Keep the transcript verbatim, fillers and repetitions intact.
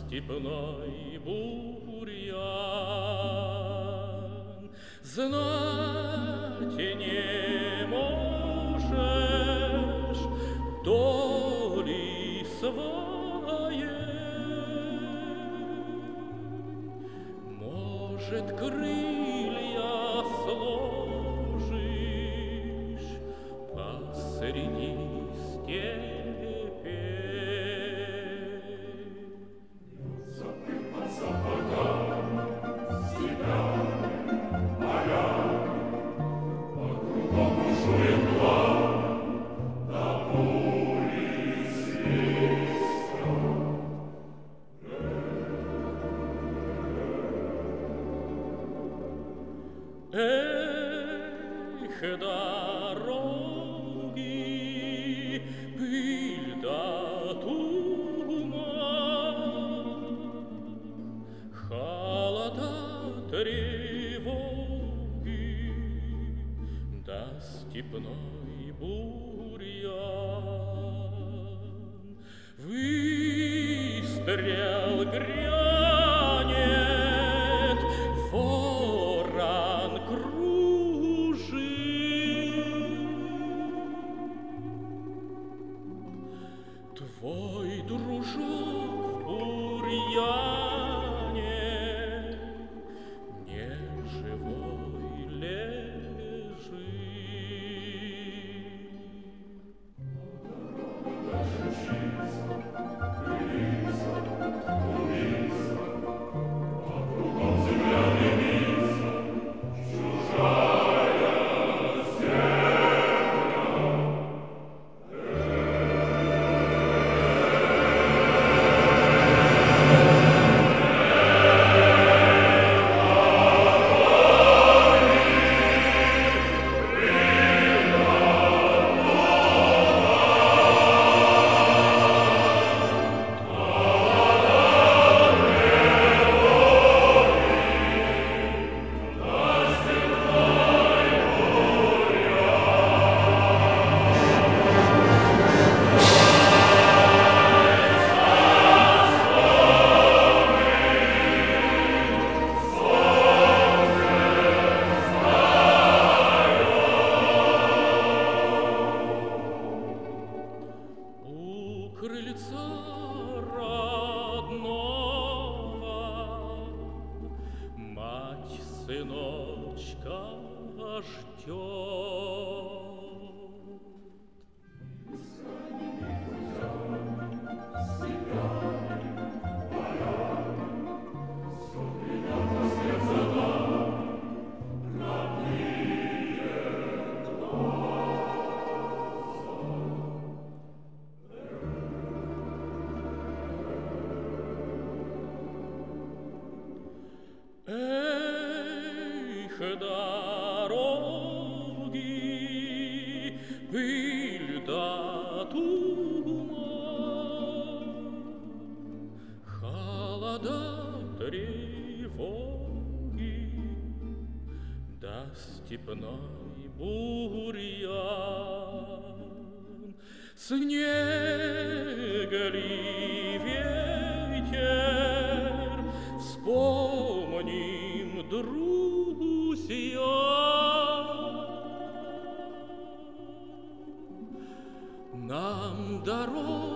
степной бурьян. Знать не можешь доли своей, может, крылья сложишь посреди степи. Эх, дороги, пыль да туман, холода, тревоги, да степной бурьян. Выстрел грянет, ворон кружит, твой дружок в бурьяне не живой лежит. Крыльца родного мать сыночка ждет. Эх, дороги, пыль да туман, холода, тревоги, да степной бурьян. Снега ли ветер, вспомним, друзья, нам дорога